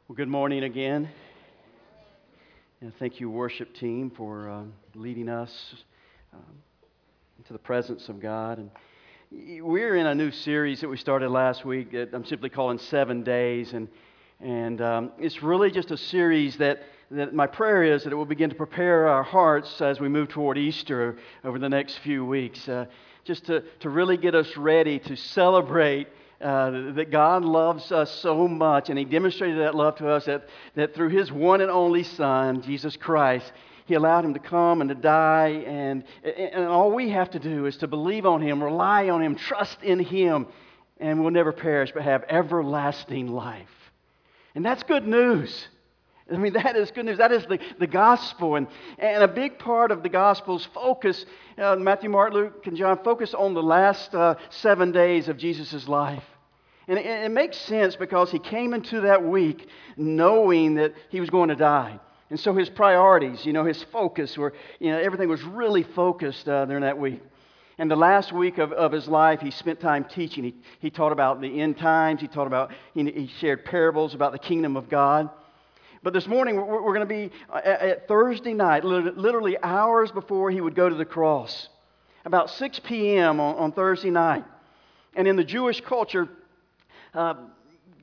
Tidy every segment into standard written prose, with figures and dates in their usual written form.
Well, good morning again. And thank you, worship team, for leading us um, into the presence of God. And we're in a new series that we started last week that I'm simply calling 7 Days. And it's really just a series that my prayer is that it will begin to prepare our hearts as we move toward Easter over the next few weeks, just to really get us ready to celebrate that God loves us so much, and He demonstrated that love to us that through His one and only Son, Jesus Christ, He allowed Him to come and to die, and all we have to do is to believe on Him, rely on Him, trust in Him, and we'll never perish but have everlasting life. And that's good news. I mean, that is good news. That is the gospel. And a big part of the gospel's focus, Matthew, Mark, Luke, and John, focus on the last 7 days of Jesus' life. And it makes sense because He came into that week knowing that He was going to die. And so His priorities, His focus, everything was really focused during that week. And the last week of His life, He spent time teaching. He taught about the end times. He shared parables about the kingdom of God. But this morning, we're going to be at Thursday night, literally hours before He would go to the cross, about 6 p.m. on Thursday night. And in the Jewish culture, in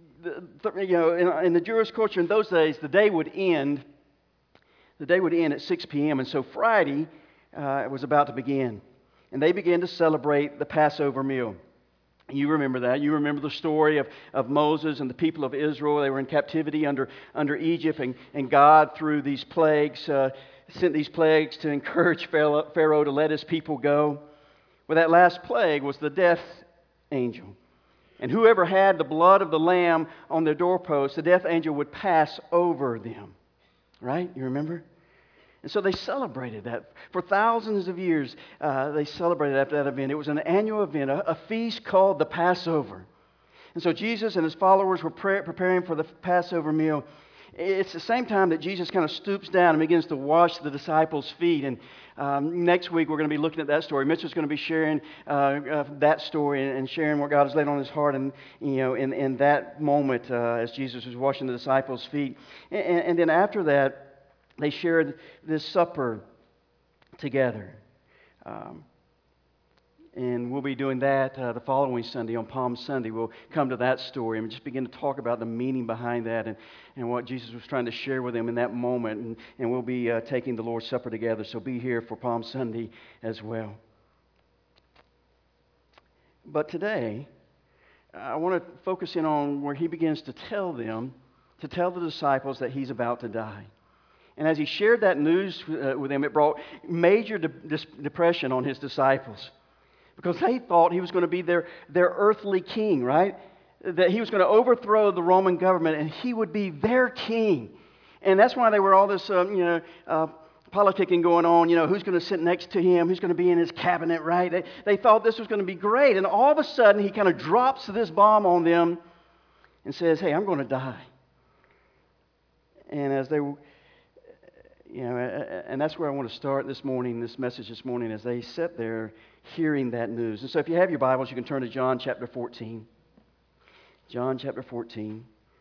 the Jewish culture in those days, the day would end at 6 p.m. And so Friday was about to begin. And they began to celebrate the Passover meal. You remember that. You remember the story of Moses and the people of Israel. They were in captivity under Egypt, and God, through these plagues, sent these plagues to encourage Pharaoh to let his people go. Well, that last plague was the death angel. And whoever had the blood of the lamb on their doorpost, the death angel would pass over them. Right? You remember? And so they celebrated that. For thousands of years, they celebrated after that event. It was an annual event, a feast called the Passover. And so Jesus and His followers were preparing for the Passover meal. It's the same time that Jesus kind of stoops down and begins to wash the disciples' feet. And next week, we're going to be looking at that story. Mitchell's going to be sharing that story and sharing what God has laid on his heart in that moment as Jesus was washing the disciples' feet. And then after that, they shared this supper together. And we'll be doing that the following Sunday, on Palm Sunday. We'll come to that story and just begin to talk about the meaning behind that and what Jesus was trying to share with them in that moment. And we'll be taking the Lord's Supper together, so be here for Palm Sunday as well. But today, I want to focus in on where He begins to tell the disciples that He's about to die. And as He shared that news with them, it brought major depression on His disciples, because they thought He was going to be their earthly king, right? That He was going to overthrow the Roman government and He would be their king. And that's why there were all this, politicking going on. Who's going to sit next to Him? Who's going to be in His cabinet, right? They thought this was going to be great. And all of a sudden, He kind of drops this bomb on them and says, hey, I'm going to die. And as they and that's where I want to start this message this morning, as they sit there hearing that news. And so if you have your Bibles, you can turn to John chapter 14. John chapter 14.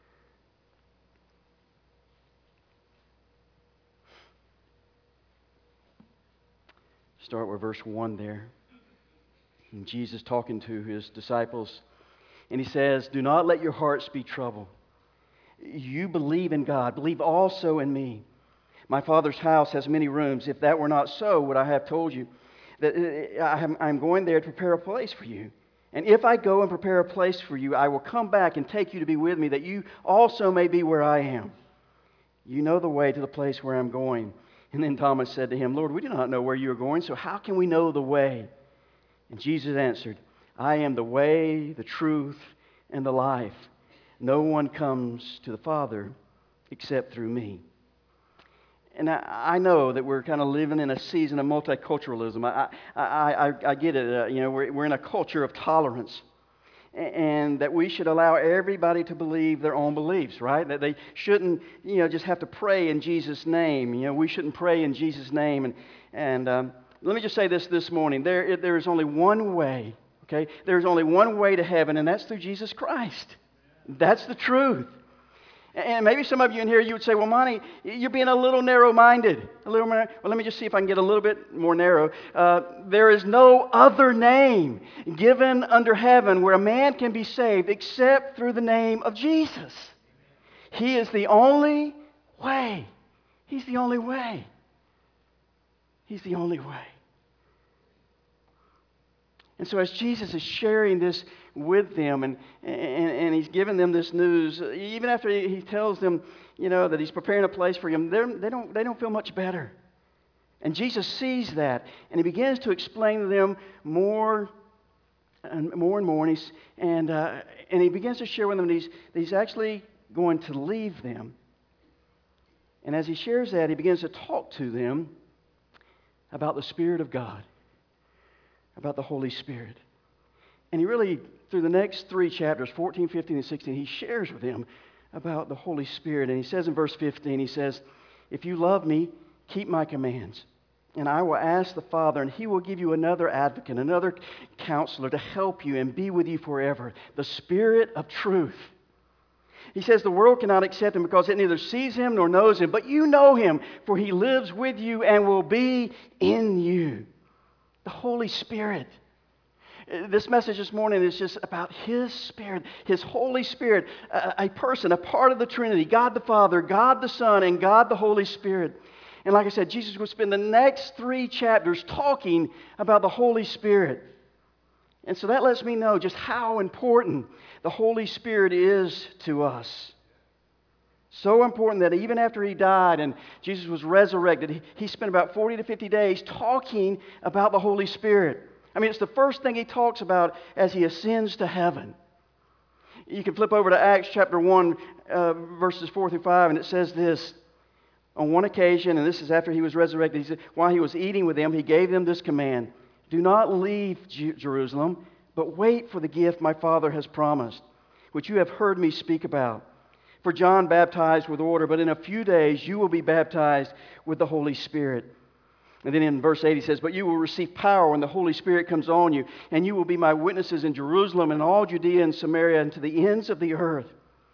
Start with verse 1 there. And Jesus talking to His disciples. And He says, do not let your hearts be troubled. You believe in God. Believe also in me. My Father's house has many rooms. If that were not so, would I have told you that I'm going there to prepare a place for you? And if I go and prepare a place for you, I will come back and take you to be with me, that you also may be where I am. You know the way to the place where I'm going. And then Thomas said to Him, Lord, we do not know where you are going, so how can we know the way? And Jesus answered, I am the way, the truth, and the life. No one comes to the Father except through me. And I know that we're kind of living in a season of multiculturalism. I get it. We're in a culture of tolerance. And that we should allow everybody to believe their own beliefs, right? That they shouldn't, just have to pray in Jesus' name. We shouldn't pray in Jesus' name. And let me just say this morning. There is only one way, okay? There's only one way to heaven, and that's through Jesus Christ. That's the truth. And maybe some of you in here, you would say, well, Monty, you're being a little narrow-minded. Well, let me just see if I can get a little bit more narrow. There is no other name given under heaven where a man can be saved except through the name of Jesus. He is the only way. He's the only way. He's the only way. And so as Jesus is sharing this with them and he's giving them this news, even after he tells them, that he's preparing a place for them, they don't feel much better. And Jesus sees that, and he begins to explain to them more and more, and he begins to share with them that he's actually going to leave them. And as he shares that, he begins to talk to them about the Spirit of God, about the Holy Spirit. And he really, through the next 3 chapters, 14, 15, and 16, he shares with them about the Holy Spirit. And he says in verse 15, he says, if you love me, keep my commands. And I will ask the Father, and he will give you another advocate, another counselor to help you and be with you forever, the Spirit of truth. He says the world cannot accept him because it neither sees him nor knows him, but you know him, for he lives with you and will be in you. The Holy Spirit. This message this morning is just about His Spirit, His Holy Spirit, a person, a part of the Trinity, God the Father, God the Son, and God the Holy Spirit. And like I said, Jesus will spend the next 3 chapters talking about the Holy Spirit. And so that lets me know just how important the Holy Spirit is to us. So important that even after He died and Jesus was resurrected, He spent about 40 to 50 days talking about the Holy Spirit. I mean, it's the first thing He talks about as He ascends to heaven. You can flip over to Acts chapter 1, verses 4 through 5, and it says this. On one occasion, and this is after He was resurrected, He said, while He was eating with them, He gave them this command. Do not leave Jerusalem, but wait for the gift my Father has promised, which you have heard me speak about. For John baptized with water, but in a few days you will be baptized with the Holy Spirit. And then in verse 8 he says, but you will receive power when the Holy Spirit comes on you, and you will be my witnesses in Jerusalem and all Judea and Samaria and to the ends of the earth.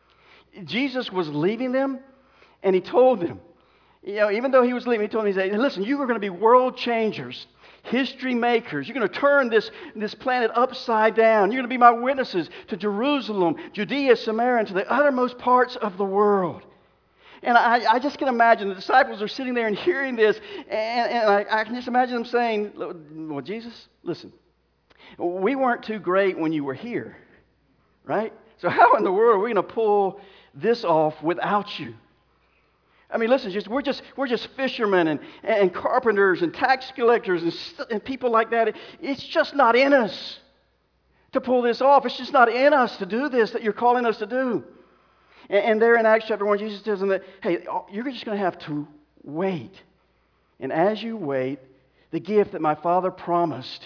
Jesus was leaving them, and He told them, even though He was leaving, He told them, He said, listen, you are going to be world changers, history makers. You're going to turn this planet upside down. You're going to be my witnesses to Jerusalem, Judea, Samaria, and to the uttermost parts of the world. And I just can imagine the disciples are sitting there and hearing this, and I can just imagine them saying, well, Jesus, listen, we weren't too great when you were here, right? So how in the world are we going to pull this off without you? I mean, listen, we're just fishermen and carpenters and tax collectors and people like that. It's just not in us to pull this off. It's just not in us to do this that you're calling us to do. And there in Acts chapter 1, Jesus tells them that, hey, you're just going to have to wait. And as you wait, the gift that my Father promised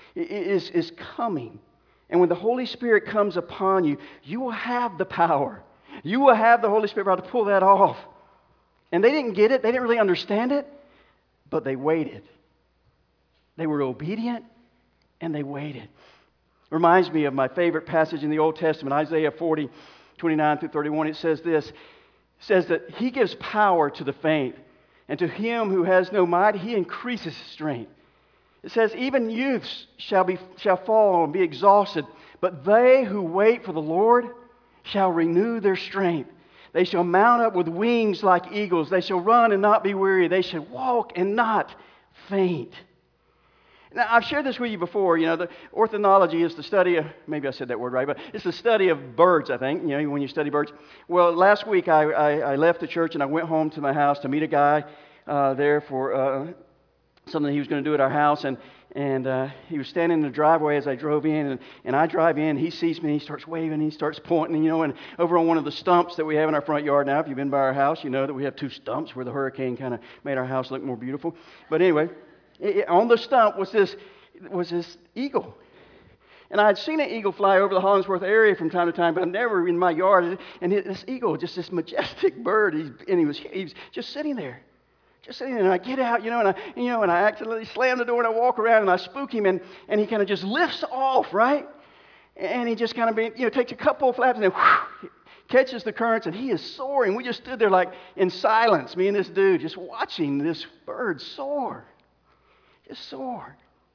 is coming. And when the Holy Spirit comes upon you, you will have the power. You will have the Holy Spirit power to pull that off. And they didn't get it. They didn't really understand it. But they waited. They were obedient and they waited. Reminds me of my favorite passage in the Old Testament, Isaiah 40, 29 through 31. It says this. It says that He gives power to the faint, and to him who has no might, He increases strength. It says, even youths shall fall and be exhausted, but they who wait for the Lord shall renew their strength. They shall mount up with wings like eagles. They shall run and not be weary. They shall walk and not faint. Now, I've shared this with you before. The ornithology is the study of, maybe I said that word right, but it's the study of birds, I think, when you study birds. Well, last week I left the church and I went home to my house to meet a guy there for something he was going to do at our house. And he was standing in the driveway as I drove in, and I drive in, he sees me, he starts waving, he starts pointing, and over on one of the stumps that we have in our front yard now, if you've been by our house, you know that we have 2 stumps where the hurricane kind of made our house look more beautiful. But anyway, on the stump was this eagle. And I had seen an eagle fly over the Hollingsworth area from time to time, but never in my yard. And this eagle, just this majestic bird, he was just sitting there. Just sitting there, and I get out, and I accidentally slam the door, and I walk around, and I spook him, and he kind of just lifts off, right? And he just kind of takes a couple of flaps, and then catches the currents, and he is soaring. We just stood there like in silence, me and this dude, just watching this bird soar. Just soar.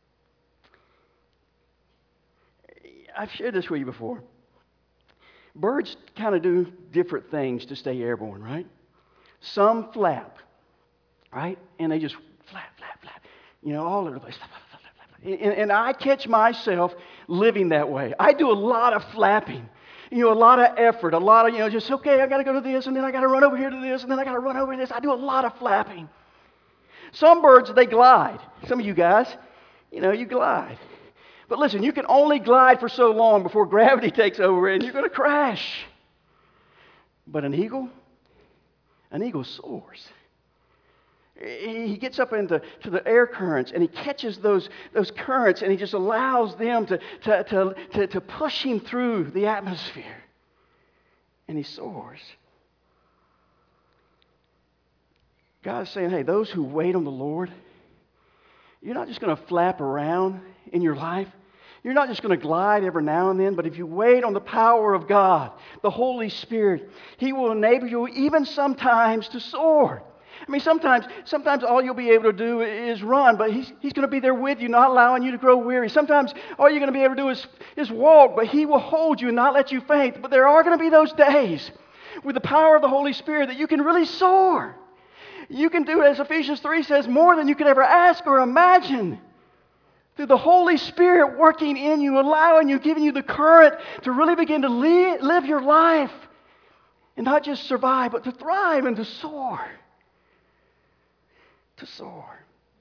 I've shared this with you before. Birds kind of do different things to stay airborne, right? Some flap, right? And they just flap, all over the place. And I catch myself living that way. I do a lot of flapping, a lot of effort, a lot of, just, okay, I got to go to this, and then I got to run over here to this, and then I got to run over to this. I do a lot of flapping. Some birds, they glide. Some of you guys, you glide. But listen, you can only glide for so long before gravity takes over and you're going to crash. But an eagle soars. He gets up into the air currents and he catches those currents and he just allows them to push him through the atmosphere. And he soars. God is saying, hey, those who wait on the Lord, you're not just going to flap around in your life. You're not just going to glide every now and then, but if you wait on the power of God, the Holy Spirit, He will enable you even sometimes to soar. I mean, sometimes all you'll be able to do is run, but He's going to be there with you, not allowing you to grow weary. Sometimes all you're going to be able to do is walk, but He will hold you and not let you faint. But there are going to be those days with the power of the Holy Spirit that you can really soar. You can do, as Ephesians 3 says, more than you could ever ask or imagine. Through the Holy Spirit working in you, allowing you, giving you the current to really begin to live your life. And not just survive, but to thrive and to soar. To soar.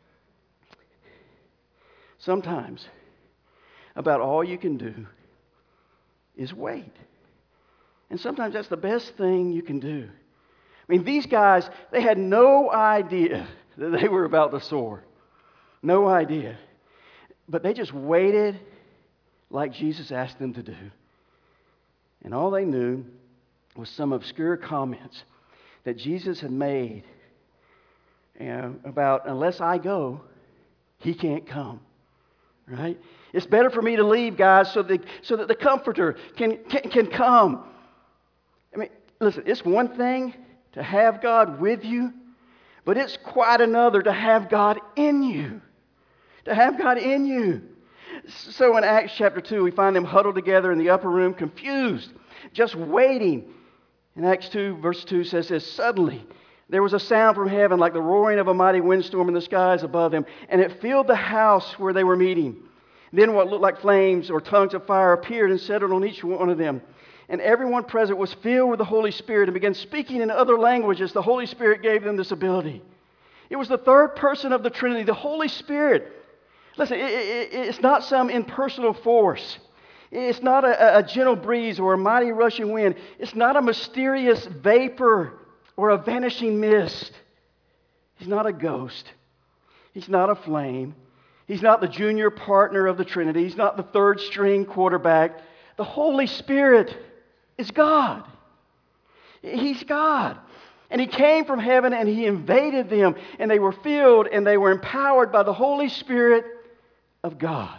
Sometimes, about all you can do is wait. And sometimes that's the best thing you can do. I mean, these guys, they had no idea that they were about to soar. No idea. But they just waited like Jesus asked them to do. And all they knew was some obscure comments that Jesus had made about, unless I go, He can't come. Right? It's better for me to leave, guys, so that the Comforter can come. I mean, listen, it's one thing to have God with you, but it's quite another to have God in you. To have God in you. So in Acts chapter 2, we find them huddled together in the upper room, confused, just waiting. And Acts 2, verse 2 says this, suddenly there was a sound from heaven like the roaring of a mighty windstorm in the skies above them, and it filled the house where they were meeting. Then what looked like flames or tongues of fire appeared and settled on each one of them. And everyone present was filled with the Holy Spirit and began speaking in other languages. The Holy Spirit gave them this ability. It was the third person of the Trinity, the Holy Spirit. Listen, it's not some impersonal force. It's not a gentle breeze or a mighty rushing wind. It's not a mysterious vapor or a vanishing mist. He's not a ghost. He's not a flame. He's not the junior partner of the Trinity. He's not the third string quarterback. The Holy Spirit is God. He's God. And He came from heaven and He invaded them, and they were filled and they were empowered by the Holy Spirit of God.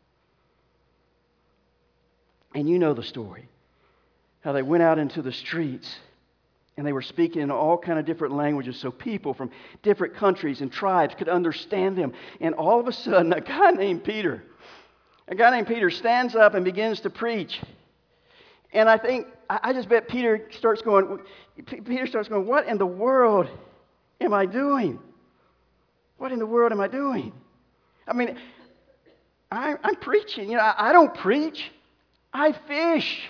And you know the story. How they went out into the streets and they were speaking in all kind of different languages so people from different countries and tribes could understand them. And all of a sudden, a guy named Peter stands up and begins to preach. And I just bet Peter starts going, what in the world am I doing? What in the world am I doing? I mean, I'm preaching. I don't preach. I fish.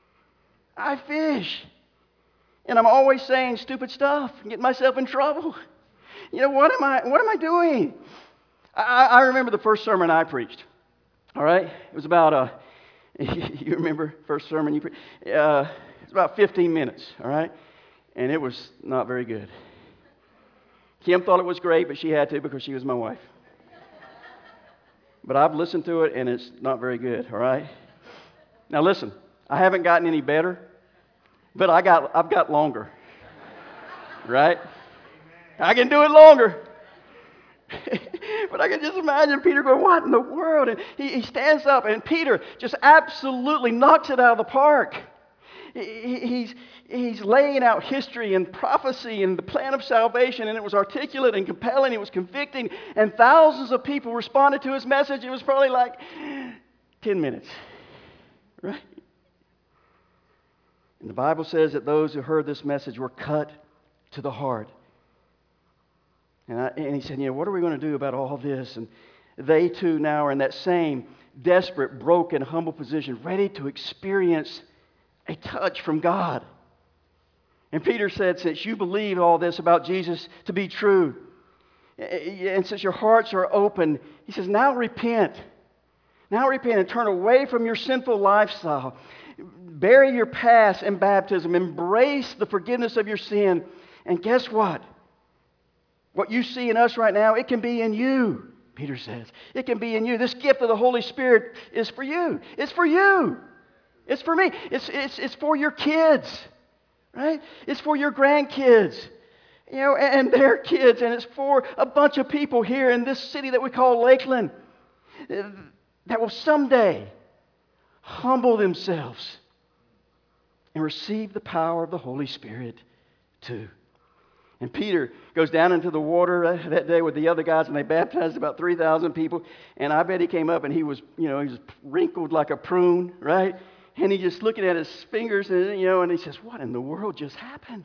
And I'm always saying stupid stuff and getting myself in trouble. What am I doing? I remember the first sermon I preached. All right? It was about, you remember first sermon you preached? It was about 15 minutes, all right? And it was not very good. Kim thought it was great, but she had to because she was my wife. But I've listened to it, and it's not very good, all right? Now listen, I haven't gotten any better, but I've got longer, right? I can do it longer. But I can just imagine Peter going, what in the world? And he stands up, and Peter just absolutely knocks it out of the park. He's laying out history and prophecy and the plan of salvation, and it was articulate and compelling. It was convicting, and thousands of people responded to his message. It was probably like 10 minutes, right? And the Bible says that those who heard this message were cut to the heart. And he said, what are we going to do about all this? And they too now are in that same desperate, broken, humble position, ready to experience a touch from God. And Peter said, since you believe all this about Jesus to be true, and since your hearts are open, he says, now repent. Now repent and turn away from your sinful lifestyle. Bury your past in baptism. Embrace the forgiveness of your sin. And guess what? What you see in us right now, it can be in you, Peter says. It can be in you. This gift of the Holy Spirit is for you. It's for you. It's for me. It's for your kids, right? It's for your grandkids, and their kids. And it's for a bunch of people here in this city that we call Lakeland that will someday humble themselves and receive the power of the Holy Spirit too. And Peter goes down into the water that day with the other guys, and they baptized about 3,000 people. And I bet he came up and he was wrinkled like a prune, right? And he just looking at his fingers, and he says, what in the world just happened?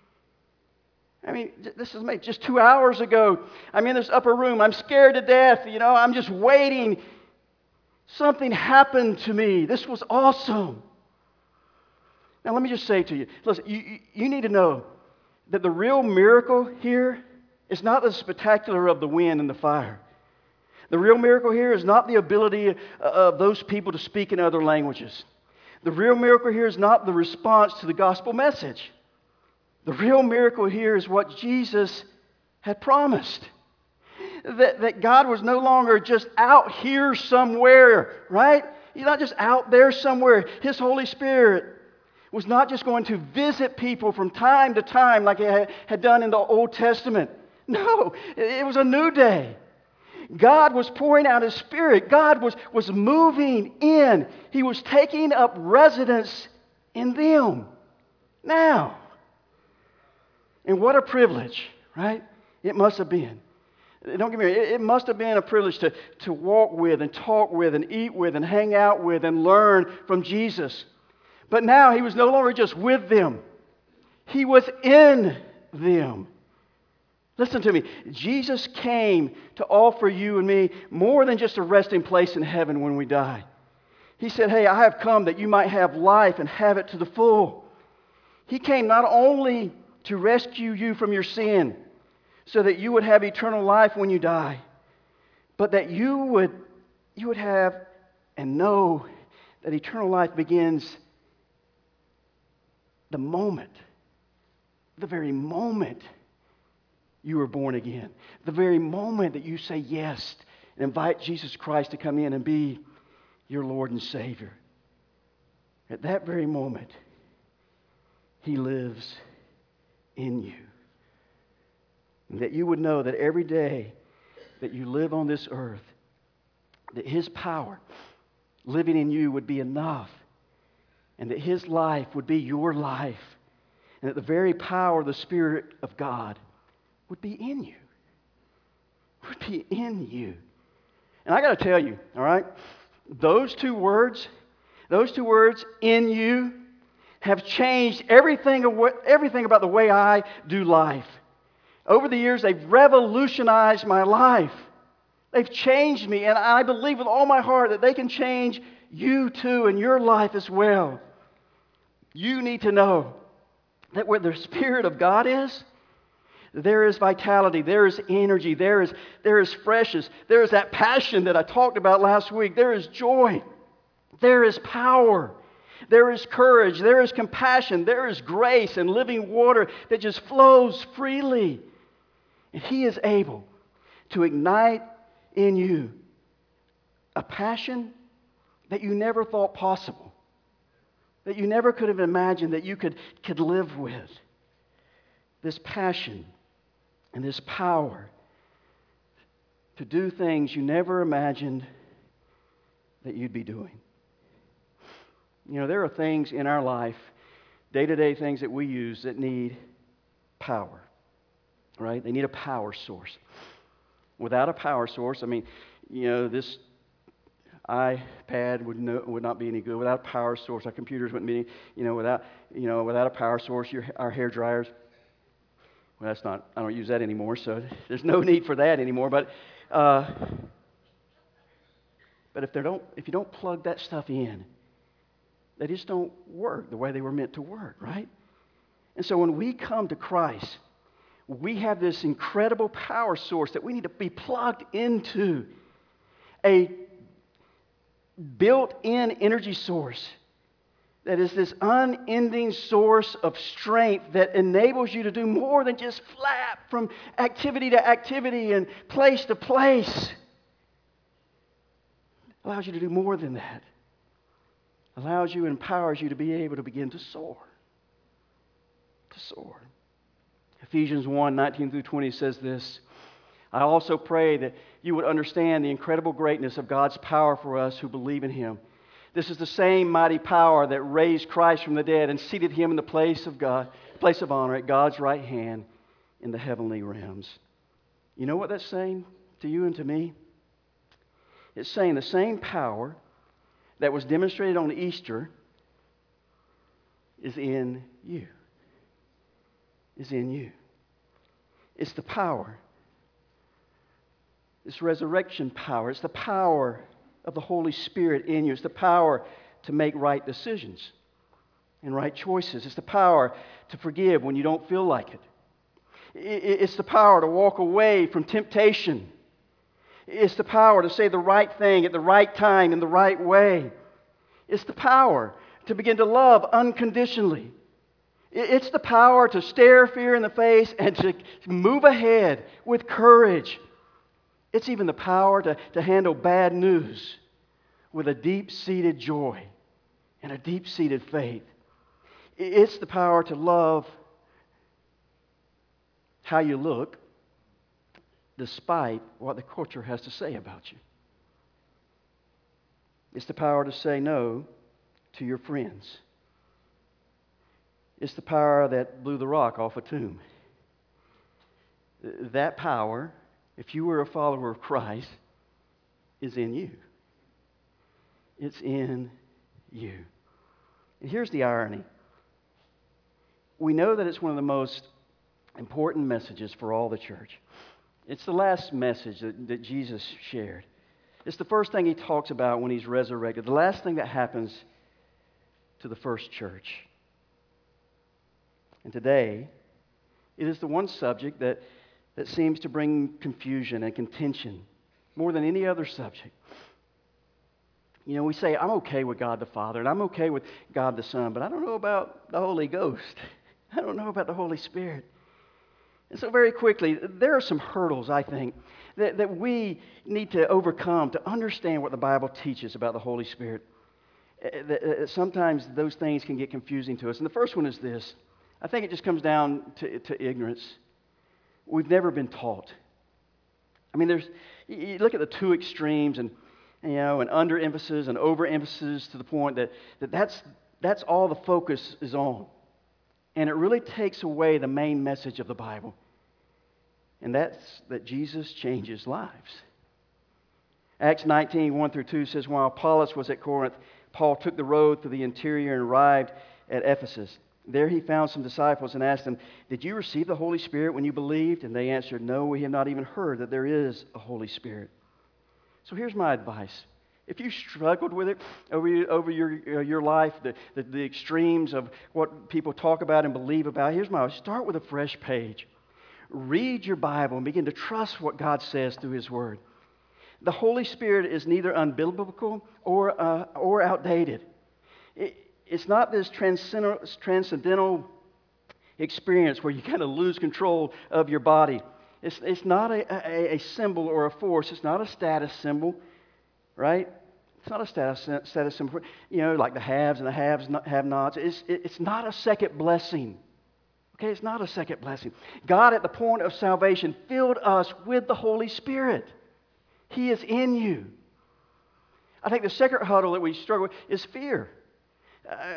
I mean, this is just 2 hours ago. I'm in this upper room. I'm scared to death. I'm just waiting. Something happened to me. This was awesome. Now, let me just say to you, listen, you need to know that the real miracle here is not the spectacular of the wind and the fire. The real miracle here is not the ability of those people to speak in other languages. The real miracle here is not the response to the gospel message. The real miracle here is what Jesus had promised. That God was no longer just out here somewhere, right? He's not just out there somewhere. His Holy Spirit was not just going to visit people from time to time like He had done in the Old Testament. No, it was a new day. God was pouring out His Spirit. God was moving in. He was taking up residence in them now. And what a privilege, right? It must have been. Don't get me wrong, it must have been a privilege to walk with and talk with and eat with and hang out with and learn from Jesus. But now He was no longer just with them. He was in them. Listen to me. Jesus came to offer you and me more than just a resting place in heaven when we die. He said, hey, I have come that you might have life and have it to the full. He came not only to rescue you from your sin so that you would have eternal life when you die, but that you would have and know that eternal life begins the very moment you were born again, the very moment that you say yes and invite Jesus Christ to come in and be your Lord and Savior. At that very moment, He lives in you. And that you would know that every day that you live on this earth, that His power living in you would be enough, and that His life would be your life, and that the very power of the Spirit of God would be in you. Would be in you. And I got to tell you, all right, those two words, in you, have changed everything about the way I do life. Over the years, they've revolutionized my life. They've changed me, and I believe with all my heart that they can change you too in your life as well. You need to know that where the Spirit of God is, there is vitality, there is energy, there is freshness, there is that passion that I talked about last week, there is joy, there is power, there is courage, there is compassion, there is grace and living water that just flows freely. And He is able to ignite in you a passion that you never thought possible, that you never could have imagined that you could live with. This passion and this power to do things you never imagined that you'd be doing. There are things in our life day-to-day things that we use that need power, right? They need a power source. Without a power source, this iPad would not be any good. Without a power source, our computers wouldn't be, without a power source, our hair dryers. Well, I don't use that anymore, so there's no need for that anymore. But if you don't plug that stuff in, they just don't work the way they were meant to work, right? And so when we come to Christ, we have this incredible power source that we need to be plugged into, a built-in energy source that is this unending source of strength that enables you to do more than just flap from activity to activity and place to place. Allows you to do more than that. Allows you and empowers you to be able to begin to soar. To soar. Ephesians 1:19 through 20 says this, I also pray that you would understand the incredible greatness of God's power for us who believe in Him. This is the same mighty power that raised Christ from the dead and seated Him in the place of honor at God's right hand in the heavenly realms. You know what that's saying to you and to me? It's saying the same power that was demonstrated on Easter is in you. Is in you. It's the power. It's resurrection power. It's the power of the Holy Spirit in you. It's the power to make right decisions and right choices. It's the power to forgive when you don't feel like it. It's the power to walk away from temptation. It's the power to say the right thing at the right time in the right way. It's the power to begin to love unconditionally. It's the power to stare fear in the face and to move ahead with courage. It's even the power to handle bad news with a deep-seated joy and a deep-seated faith. It's the power to love how you look despite what the culture has to say about you. It's the power to say no to your friends. It's the power that blew the rock off a tomb. That power, if you were a follower of Christ, is in you. It's in you. And here's the irony. We know that it's one of the most important messages for all the church. It's the last message that Jesus shared. It's the first thing He talks about when He's resurrected. The last thing that happens to the first church. And today, it is the one subject that seems to bring confusion and contention more than any other subject. You know, we say, I'm okay with God the Father, and I'm okay with God the Son, but I don't know about the Holy Ghost. I don't know about the Holy Spirit. And so very quickly, there are some hurdles, I think, that we need to overcome to understand what the Bible teaches about the Holy Spirit. Sometimes those things can get confusing to us. And the first one is this. I think it just comes down to ignorance. We've never been taught. I mean, you look at the two extremes and an underemphasis and overemphasis to the point that's all the focus is on. And it really takes away the main message of the Bible. And that's that Jesus changes lives. Acts 19, 1 through 2 says, while Apollos was at Corinth, Paul took the road through the interior and arrived at Ephesus. There he found some disciples and asked them, did you receive the Holy Spirit when you believed? And they answered, no, we have not even heard that there is a Holy Spirit. So here's my advice. If you struggled with it over your life, the extremes of what people talk about and believe about, here's my advice. Start with a fresh page. Read your Bible and begin to trust what God says through His Word. The Holy Spirit is neither unbiblical or outdated. It's not this transcendental experience where you kind of lose control of your body. It's not a symbol or a force. It's not a status symbol, right? It's not a status symbol, like the haves and the have-nots. It's not a second blessing. Okay, it's not a second blessing. God, at the point of salvation, filled us with the Holy Spirit. He is in you. I think the second huddle that we struggle with is fear.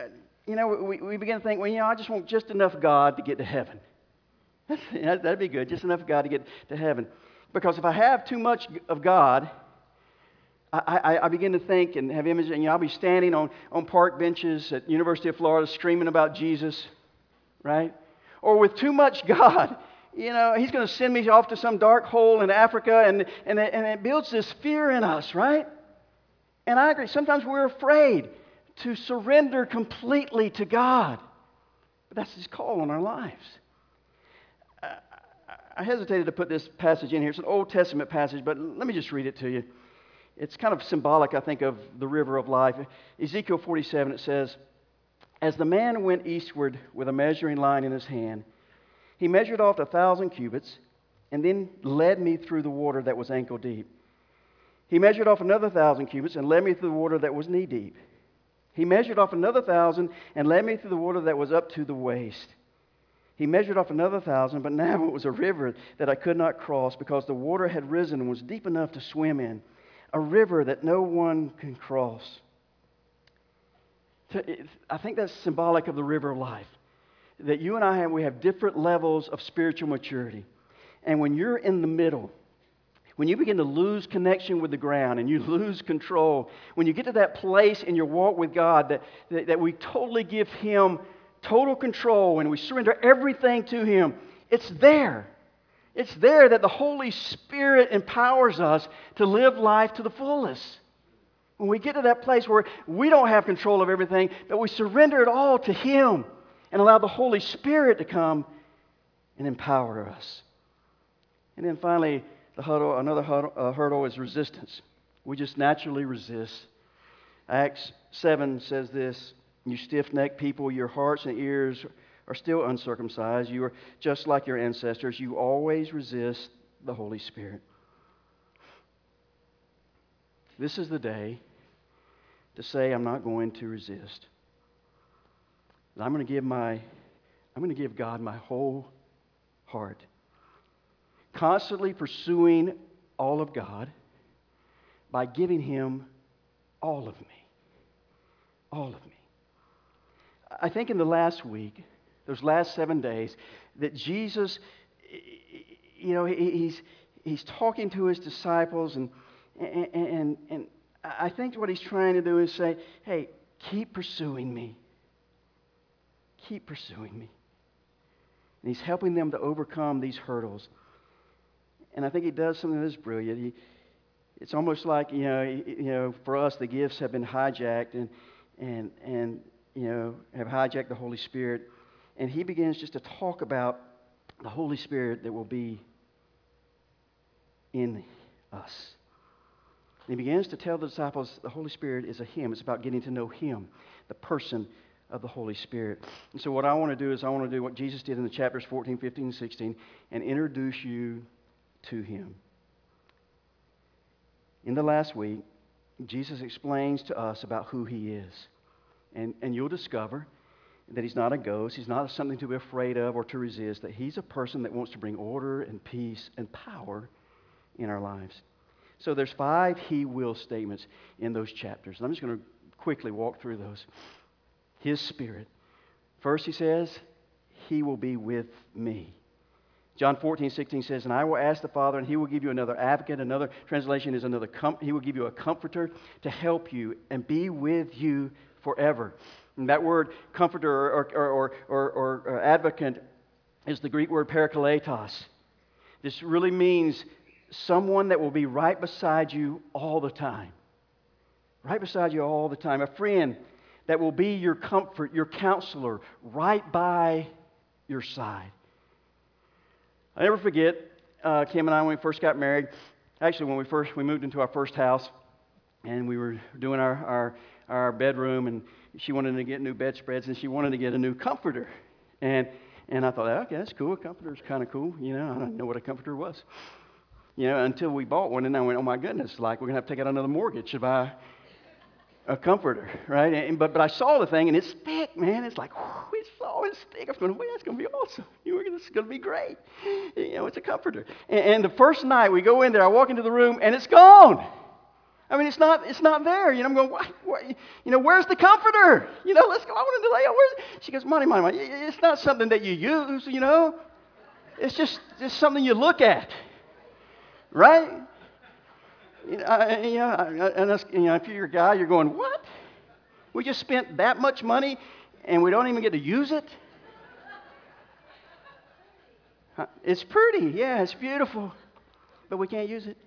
we begin to think, well, I just want just enough God to get to heaven. That'd be good, just enough God to get to heaven. Because if I have too much of God, I begin to think and have images, I'll be standing on park benches at University of Florida screaming about Jesus, right? Or with too much God, He's going to send me off to some dark hole in Africa, and it builds this fear in us, right? And I agree, sometimes we're afraid to surrender completely to God. But that's His call on our lives. I hesitated to put this passage in here. It's an Old Testament passage, but let me just read it to you. It's kind of symbolic, I think, of the river of life. Ezekiel 47, it says, "As the man went eastward with a measuring line in his hand, he measured off 1,000 cubits, and then led me through the water that was ankle deep. He measured off another 1,000 cubits and led me through the water that was knee deep. He measured off another 1,000 and led me through the water that was up to the waist. He measured off another 1,000, but now it was a river that I could not cross because the water had risen and was deep enough to swim in, a river that no one can cross." I think that's symbolic of the river of life. That you and we have different levels of spiritual maturity. And when you're in the middle, when you begin to lose connection with the ground and you lose control, when you get to that place in your walk with God that we totally give Him total control and we surrender everything to Him, it's there. It's there that the Holy Spirit empowers us to live life to the fullest. When we get to that place where we don't have control of everything, but we surrender it all to Him and allow the Holy Spirit to come and empower us. And then finally, another hurdle is resistance. We just naturally resist. Acts 7 says this, "You stiff-necked people, your hearts and ears are still uncircumcised. You are just like your ancestors. You always resist the Holy Spirit." This is the day to say, I'm not going to resist. I'm going to give God my whole heart. Constantly pursuing all of God by giving Him all of me. All of me. I think in the last week, those last 7 days, that Jesus, He's talking to His disciples, and I think what He's trying to do is say, hey, keep pursuing me. Keep pursuing me. And He's helping them to overcome these hurdles. And I think He does something that's brilliant. It's almost like, for us, the gifts have been hijacked and have hijacked the Holy Spirit. And He begins just to talk about the Holy Spirit that will be in us. And He begins to tell the disciples the Holy Spirit is a Him. It's about getting to know Him, the person of the Holy Spirit. And so what I want to do is I want to do what Jesus did in the chapters 14, 15, and 16 and introduce you to Him. In the last week, Jesus explains to us about who He is. And you'll discover that He's not a ghost. He's not something to be afraid of or to resist. That He's a person that wants to bring order and peace and power in our lives. So there's 5 He will statements in those chapters. And I'm just going to quickly walk through those. His Spirit. First He says, He will be with me. John 14, 16 says, "And I will ask the Father, and He will give you another advocate." Another translation is He will give you a comforter to help you and be with you forever. And that word comforter or advocate is the Greek word parakletos. This really means someone that will be right beside you all the time. Right beside you all the time. A friend that will be your comfort, your counselor, right by your side. I never forget Kim and I when we first got married. Actually, when we moved into our first house, and we were doing our bedroom, and she wanted to get new bedspreads, and she wanted to get a new comforter. And I thought, okay, that's cool. A comforter's kind of cool. I didn't know what a comforter was. Until we bought one, and I went, oh my goodness, like we're going to have to take out another mortgage to buy a comforter, right? But I saw the thing, and it's thick, man. It's like, whew, it's thick. I was going, well, that's going to be awesome. It's going to be great. It's a comforter. And the first night we go in there, I walk into the room, and it's gone. I mean, it's not there. I'm going, why? Where's the comforter? Let's go. I want to lay on. She goes, Monty, it's not something that you use, It's just something you look at, right? If you're a guy, you're going, what? We just spent that much money and we don't even get to use it? It's pretty, yeah, it's beautiful, but we can't use it.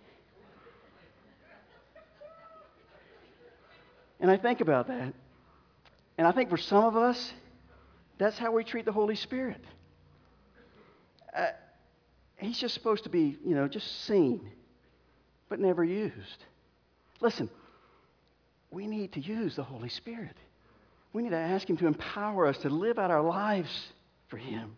And I think about that. And I think for some of us, that's how we treat the Holy Spirit. He's just supposed to be, just seen, but never used. Listen, we need to use the Holy Spirit. We need to ask Him to empower us to live out our lives for Him.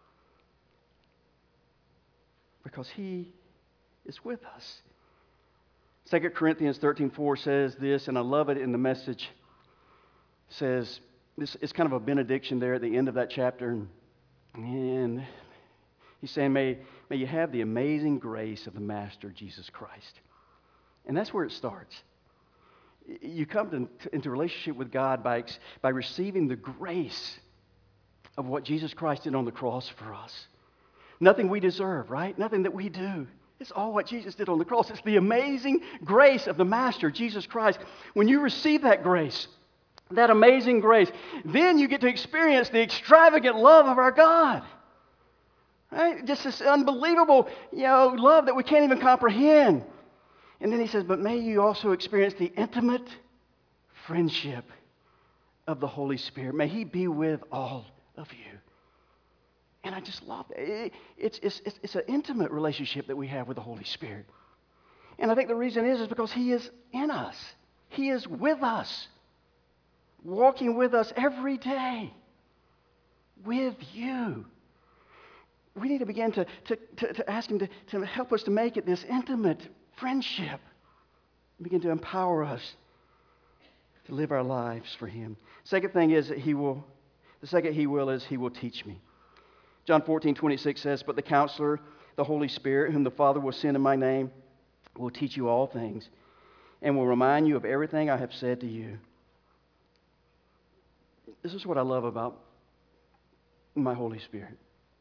Because He is with us. 2 Corinthians 13:4 says this, and I love it in the Message. It says, this is kind of a benediction there at the end of that chapter. And he's saying, may you have the amazing grace of the Master, Jesus Christ. And that's where it starts. You come into relationship with God by receiving the grace of what Jesus Christ did on the cross for us. Nothing we deserve, right? Nothing that we do. It's all what Jesus did on the cross. It's the amazing grace of the Master, Jesus Christ. When you receive that grace, that amazing grace, then you get to experience the extravagant love of our God. Right? Just this unbelievable, love that we can't even comprehend. And then he says, but may you also experience the intimate friendship of the Holy Spirit. May He be with all of you. And I just love it. It's an intimate relationship that we have with the Holy Spirit. And I think the reason is because He is in us. He is with us, walking with us every day, with you. We need to begin to ask Him to help us to make it this intimate friendship. Begin to empower us to live our lives for Him. Second thing is that He will teach me. John 14:26 says, but the Counselor, the Holy Spirit, whom the Father will send in my name, will teach you all things and will remind you of everything I have said to you. This is what I love about my Holy Spirit.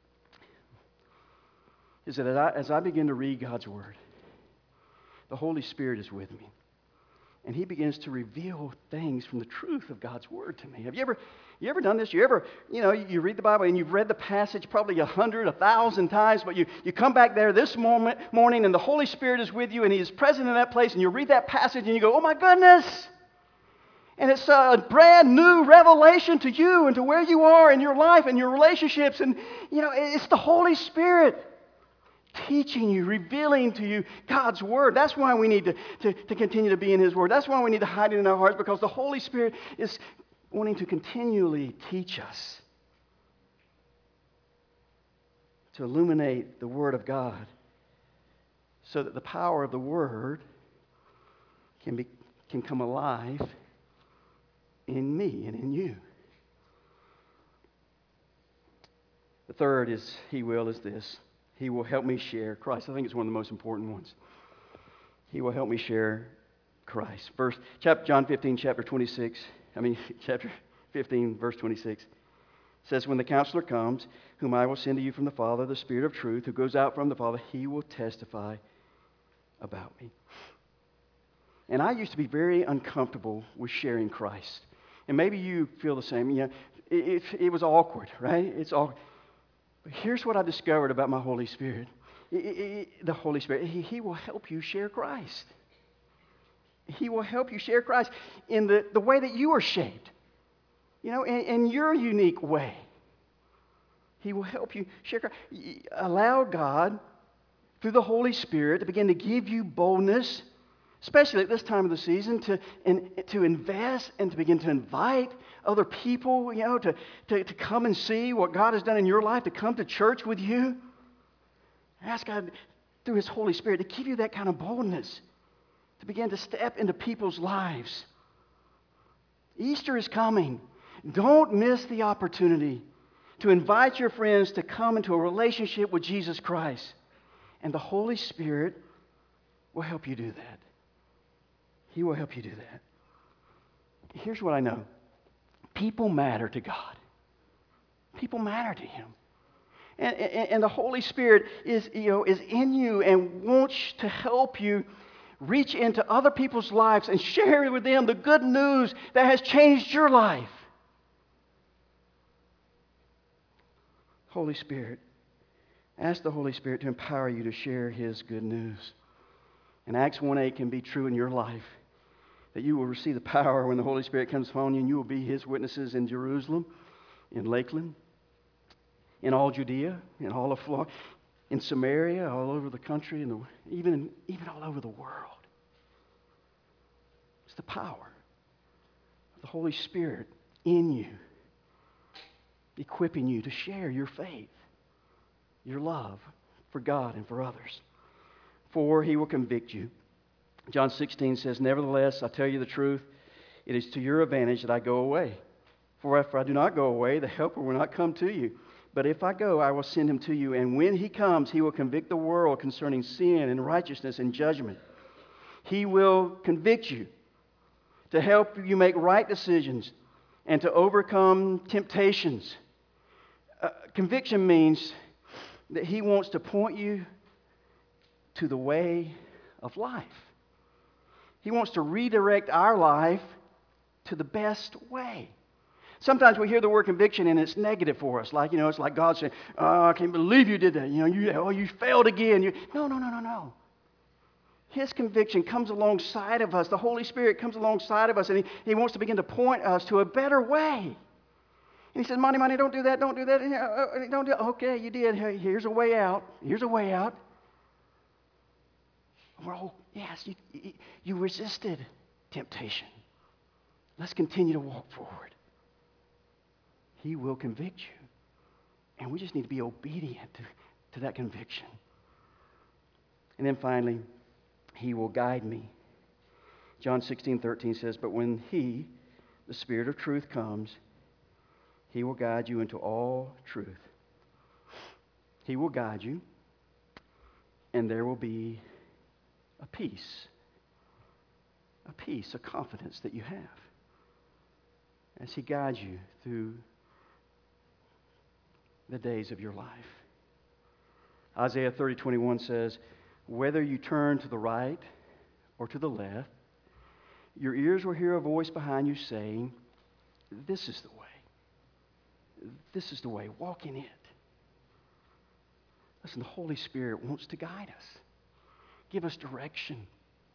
Is that as I begin to read God's Word, the Holy Spirit is with me. And He begins to reveal things from the truth of God's Word to me. Have you ever done this? You read the Bible and you've read the passage probably 100, 1,000 times, but you come back there this morning and the Holy Spirit is with you and He is present in that place and you read that passage and you go, oh my goodness! And it's a brand new revelation to you and to where you are in your life and your relationships. And, it's the Holy Spirit teaching you, revealing to you God's Word. That's why we need to continue to be in His Word. That's why we need to hide it in our hearts, because the Holy Spirit is wanting to continually teach us, to illuminate the Word of God so that the power of the Word can come alive in me and in you. The third is this. He will help me share Christ. I think it's one of the most important ones. He will help me share Christ. John 15, chapter 15, verse 26. Says, when the Counselor comes, whom I will send to you from the Father, the Spirit of truth, who goes out from the Father, He will testify about me. And I used to be very uncomfortable with sharing Christ. And maybe you feel the same. It was awkward, right? It's all. But here's what I discovered about my Holy Spirit. The Holy Spirit, He will help you share Christ. He will help you share Christ in the way that you are shaped. In your unique way. He will help you share Christ. Allow God, through the Holy Spirit, to begin to give you boldness, especially at this time of the season, to invest and to begin to invite other people, to come and see what God has done in your life, to come to church with you. Ask God, through His Holy Spirit, to give you that kind of boldness, to begin to step into people's lives. Easter is coming. Don't miss the opportunity to invite your friends to come into a relationship with Jesus Christ. And the Holy Spirit will help you do that. He will help you do that. Here's what I know. People matter to God. People matter to Him. And the Holy Spirit is in you and wants to help you reach into other people's lives and share with them the good news that has changed your life. Holy Spirit, ask the Holy Spirit to empower you to share His good news. And Acts 1:8 can be true in your life, that you will receive the power when the Holy Spirit comes upon you, and you will be His witnesses in Jerusalem, in Lakeland, in all Judea, in all of Florida, in Samaria, all over the country, and even all over the world. It's the power of the Holy Spirit in you, equipping you to share your faith, your love for God and for others. For He will convict you. John 16 says, "Nevertheless, I tell you the truth, it is to your advantage that I go away. For if I do not go away, the Helper will not come to you. But if I go, I will send Him to you. And when He comes, He will convict the world concerning sin and righteousness and judgment. He will convict you to help you make right decisions and to overcome temptations." Conviction means that He wants to point you to the way of life. He wants to redirect our life to the best way. Sometimes we hear the word conviction and it's negative for us. Like, it's like God saying, "Oh, I can't believe you did that. You failed again." No. His conviction comes alongside of us. The Holy Spirit comes alongside of us, and He wants to begin to point us to a better way. And He says, Monty, don't do that, don't do that. Don't do it. Okay, you did. Here's a way out. Here's a way out. Well, yes, you resisted temptation. Let's continue to walk forward. He will convict you. And we just need to be obedient to that conviction. And then finally, He will guide me. John 16:13 says, "But when He, the Spirit of truth, comes, He will guide you into all truth." He will guide you, and there will be a peace, a confidence that you have as He guides you through the days of your life. Isaiah 30:21 says, "Whether you turn to the right or to the left, your ears will hear a voice behind you saying, 'This is the way. This is the way. Walk in it.'" Listen, the Holy Spirit wants to guide us, give us direction,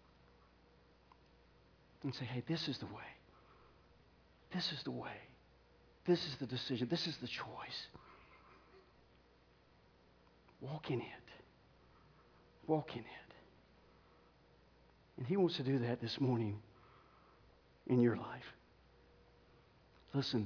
and say, "Hey, this is the way. This is the way. This is the decision. This is the choice. Walk in it. Walk in it." And He wants to do that this morning in your life. Listen,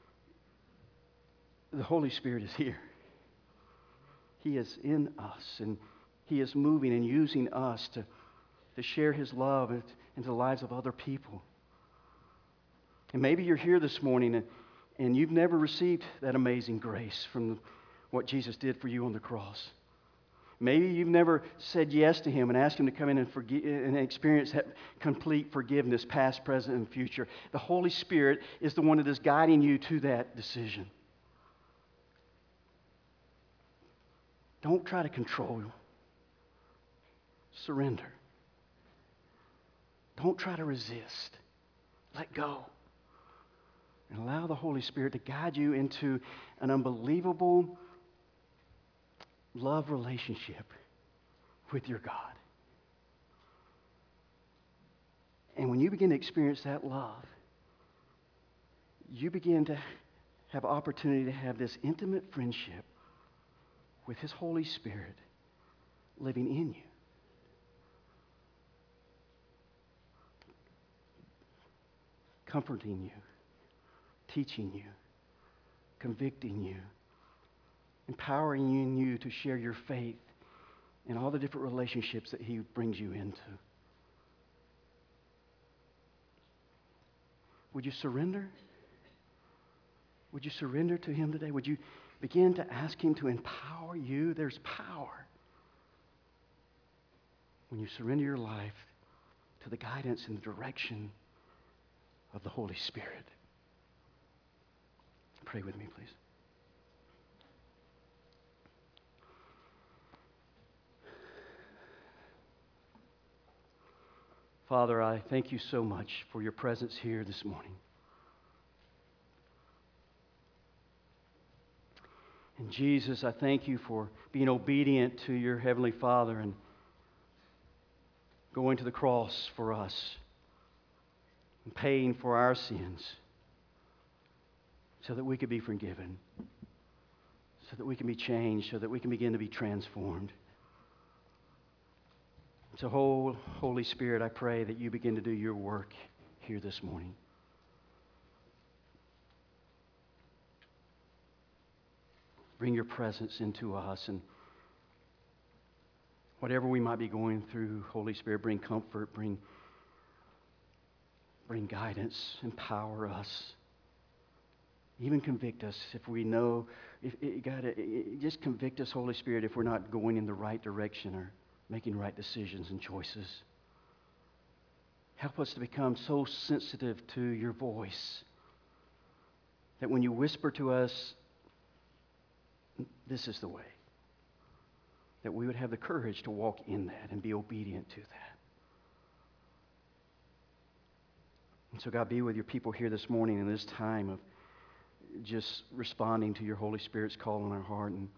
the Holy Spirit is here. He is in us, and He is moving and using us to share His love into the lives of other people. And maybe you're here this morning and you've never received that amazing grace from what Jesus did for you on the cross. Maybe you've never said yes to Him and asked Him to come in and forgive and experience that complete forgiveness, past, present, and future. The Holy Spirit is the one that is guiding you to that decision. Don't try to control. Surrender. Don't try to resist. Let go. And allow the Holy Spirit to guide you into an unbelievable love relationship with your God. And when you begin to experience that love, you begin to have opportunity to have this intimate friendship with His Holy Spirit living in you. Comforting you, teaching you, convicting you, empowering you to share your faith in all the different relationships that He brings you into. Would you surrender? Would you surrender to Him today? Would you begin to ask Him to empower you? There's power when you surrender your life to the guidance and the direction of the Holy Spirit. Pray with me, please. Father, I thank you so much for your presence here this morning. And Jesus, I thank you for being obedient to your Heavenly Father and going to the cross for us and paying for our sins so that we could be forgiven, so that we can be changed, so that we can begin to be transformed. So, Holy Spirit, I pray that you begin to do your work here this morning. Bring your presence into us, and whatever we might be going through, Holy Spirit, bring comfort, bring guidance, empower us. Even convict us if we know, just convict us, Holy Spirit, if we're not going in the right direction or making right decisions and choices. Help us to become so sensitive to your voice that when you whisper to us, this is the way, that we would have the courage to walk in that and be obedient to that. And so, God, be with your people here this morning in this time of just responding to your Holy Spirit's call on our heart. And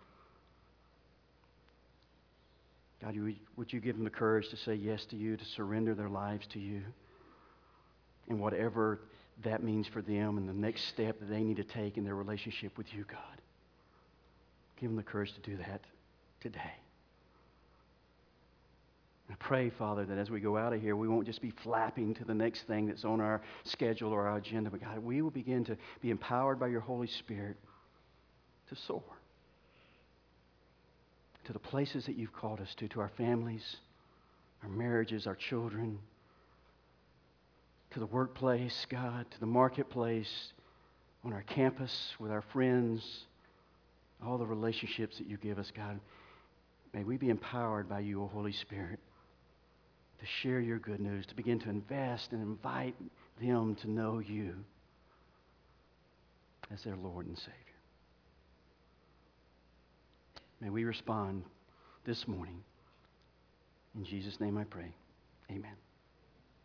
God, would you give them the courage to say yes to you, to surrender their lives to you, and whatever that means for them and the next step that they need to take in their relationship with you, God. Give them the courage to do that today. I pray, Father, that as we go out of here, we won't just be flapping to the next thing that's on our schedule or our agenda, but God, we will begin to be empowered by your Holy Spirit to soar to the places that you've called us to our families, our marriages, our children, to the workplace, God, to the marketplace, on our campus, with our friends, all the relationships that you give us, God. May we be empowered by you, O Holy Spirit, to share your good news, to begin to invest and invite them to know you as their Lord and Savior. May we respond this morning. In Jesus' name I pray. Amen.